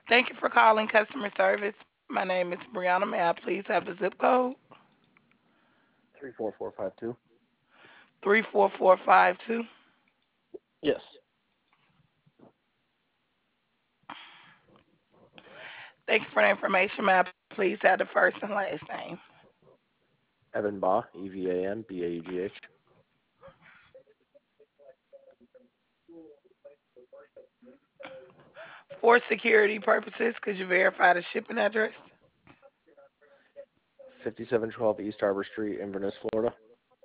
Thank you for calling customer service. My name is Brianna. May I please have the zip code? 34452. 34452. Yes. Thank you for the information. May I please have the first and last name? Evan Baugh, EVAN, BAUGH. For security purposes, could you verify the shipping address? 5712 East Harbor Street, Inverness, Florida.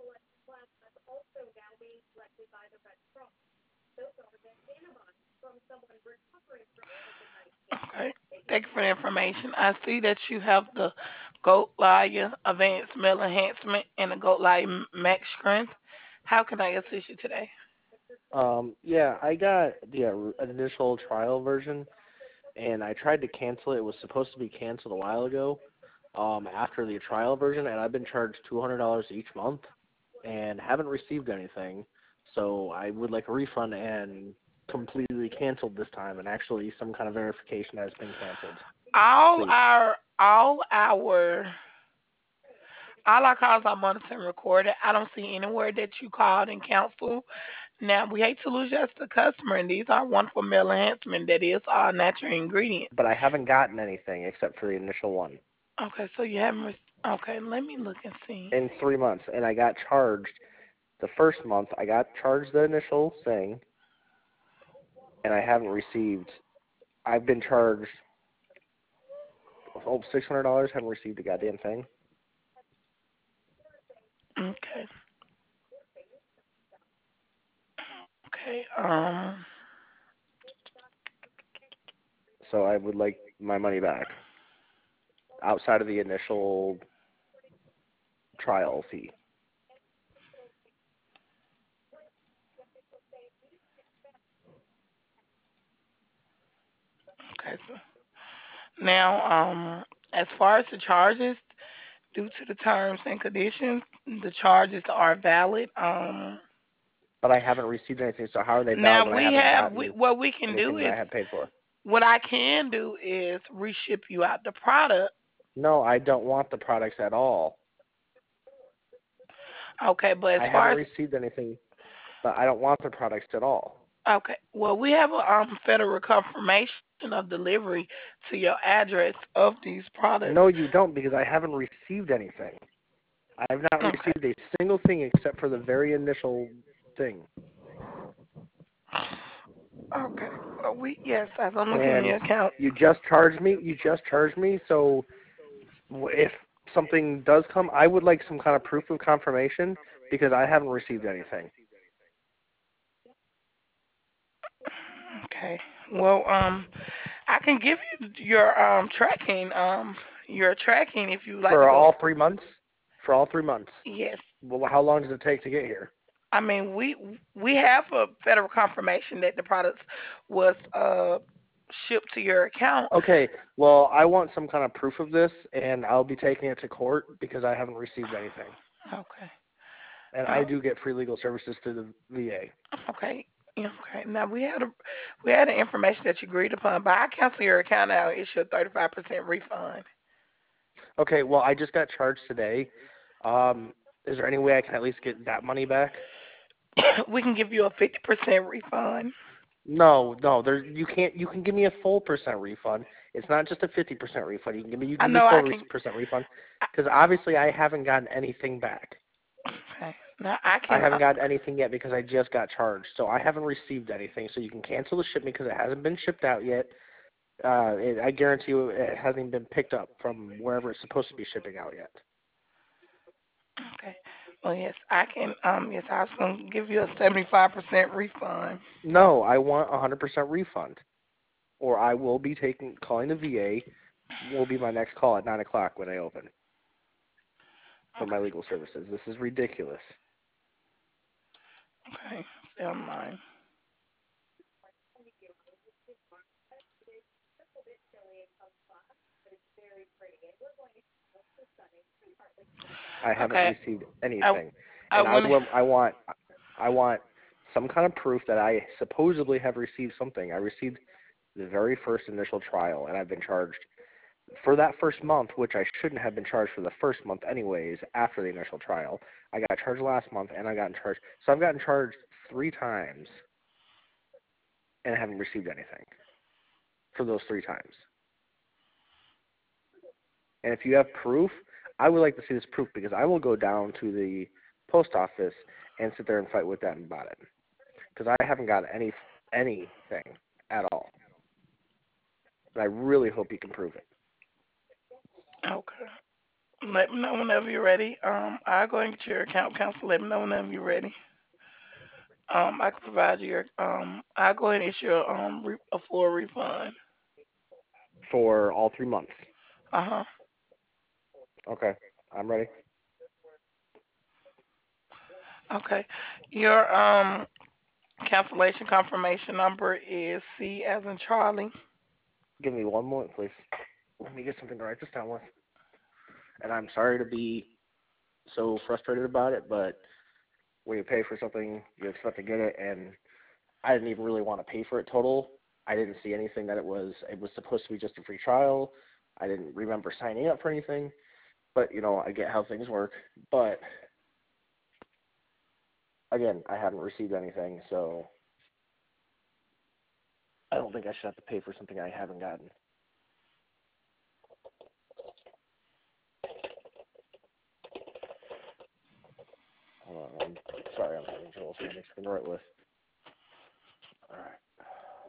Okay. Thank you for the information. I see that you have the Goat Liar Advanced Meal Enhancement and the Goat Liar Max Strength. How can I assist you today? Yeah, I got the initial trial version, and I tried to cancel it. It was supposed to be canceled a while ago, after the trial version, and I've been charged $200 each month, and haven't received anything. So I would like a refund and completely canceled this time, and actually some kind of verification that it's been canceled, All please. our all our all our calls are monitored and recorded. I don't see anywhere that you called and canceled. Now we hate to lose just a customer, and these are wonderful meal enhancement that is all natural ingredients. But I haven't gotten anything except for the initial one Okay, so you haven't. Okay, let me look and see. in 3 months, and I got charged the first month. I got charged the initial thing, and I haven't received. I've been charged $600. Haven't received a goddamn thing. Okay, okay. So I would like my money back outside of the initial trial fee. Okay. So now, as far as the charges, due to the terms and conditions, the charges are valid. But I haven't received anything. So how are they valid Now when I haven't gotten what we can do anything that is I had paid for? what I can do is reship you out the product. No, I don't want the products at all. Okay, but as I far haven't as received anything, but I don't want the products at all. okay, well we have a federal confirmation of delivery to your address of these products. No, you don't, because I haven't received anything. I have not Okay. received a single thing except for the very initial thing. Okay. Well, yes, as I'm looking in And your account. you just charged me. You just charged me. So if something does come, I would like some kind of proof of confirmation because I haven't received anything. Okay. Well, I can give you your tracking if you like to For go. all 3 months? For all 3 months. Yes. Well, how long does it take to get here? I mean, we have a federal confirmation that the products was shipped to your account. Okay, well, I want some kind of proof of this, and I'll be taking it to court because I haven't received anything. Okay. And I Uh, do get free legal services through the VA. okay. Yeah, okay. Now we had the information that you agreed upon, but I cancel your account now. Issue a 35% refund. Okay, well, I just got charged today. Is there any way I can at least get that money back? We can give you a 50% refund. No, no, there you can't. You can give me a full percent refund. It's not just a 50% refund. You I can give me know I full can. percent refund because obviously I haven't gotten anything back. Okay. Now I I can. haven't gotten anything yet because I just got charged, so I haven't received anything. So you can cancel the shipment because it hasn't been shipped out yet. I guarantee you it hasn't even been picked up from wherever it's supposed to be shipping out yet. Okay. Well, yes, I can. Yes, I was gonna give you a 75% refund. No, I want a 100% refund, or I will be calling the VA. Will be my next call at 9 o'clock when I open for my Okay. legal services. This is ridiculous. Okay. Stay on mine. I haven't Okay. received I anything, I and went. I want some kind of proof that I supposedly have received something. I received the very first initial trial, and I've been charged for that first month, which I shouldn't have been charged for the first month anyways. After the initial trial, I got charged last month, and I got charged. So I've gotten charged 3 times, and I haven't received anything for those 3 times. And if you have proof, I would like to see this proof because I will go down to the post office and sit there and fight with them about it because I haven't got anything at all. And I really hope you can prove it. Okay. Let me know whenever you're ready. I'll go and get your account counsel. Let me know whenever you're ready. I can provide you your I'll go ahead and issue a full refund. For all 3 months. Uh-huh. Okay, I'm ready. Okay. Your cancellation confirmation number is C as in Charlie. Give me one moment, please. Let me get something to write this down with. And I'm sorry to be so frustrated about it, but when you pay for something, you expect to get it, and I didn't even really want to pay for it total. I didn't see anything that it was supposed to be just a free trial. I didn't remember signing up for anything, but I get how things work. But again, I haven't received anything, so I don't think I should have to pay for something I haven't gotten. Hold on, I'm sorry, I'm having trouble finding something to write with. All right.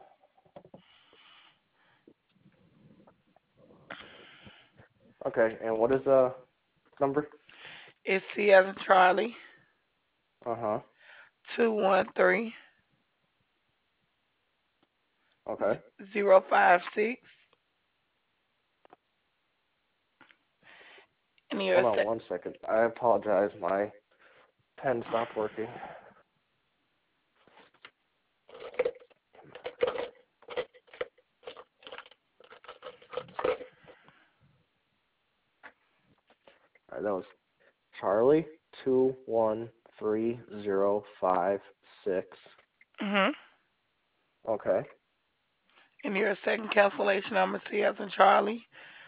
Okay, and what is the number? It's C as in Charlie, Uh-huh. 213 Okay. 056. And your Hold on one second. I apologize. My pen stopped working. All right, that was Charlie 213056. mhm. Okay. And your second cancellation number C as in Charlie,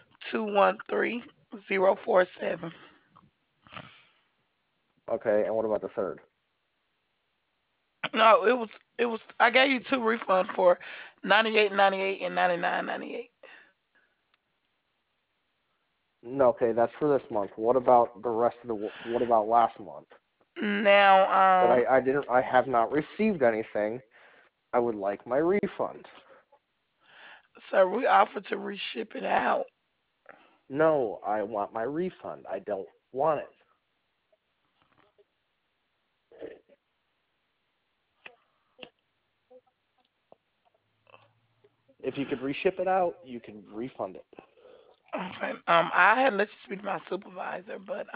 213047. Okay, and what about the third? No, it was I gave you two refunds for 98.98 and 99.98. No, okay, that's for this month. What about the rest of what about last month? That Now, I have not received anything. I would like my refund. sir, we offered to reship it out. No, I want my refund. I don't want it. If you could reship it out, you can refund it. Okay. I had let you speak to my supervisor, but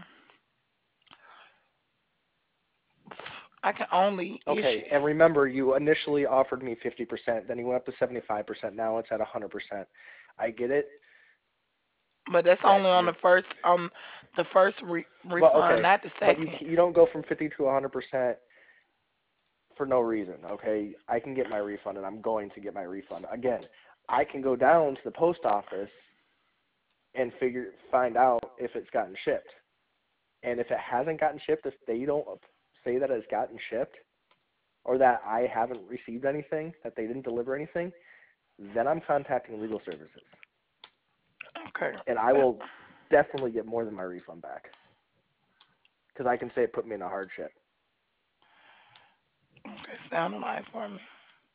I can only issue. Okay, and remember, you initially offered me 50%, then you went up to 75%. Now it's at 100%. I get it But that's that only on you're, the first but refund, okay, not the but you second. you don't go from 50 to 100% for no reason. Okay, I can get my refund, and I'm going to get my refund. Again, I can go down to the post office and find out if it's gotten shipped, and if it hasn't gotten shipped, if they don't say that it's gotten shipped, or that I haven't received anything, that they didn't deliver anything, then I'm contacting legal services, Okay. and I will definitely get more than my refund back because I can say it put me in a hardship. Okay. Sound the line for me.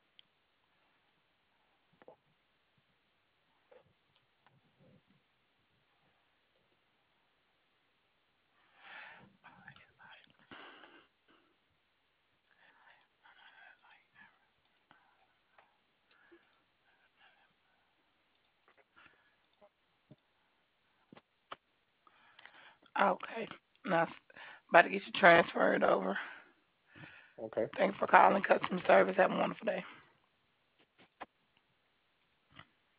Okay. Now, about to get you transferred over. Okay. Thanks for calling customer service. Have a wonderful day.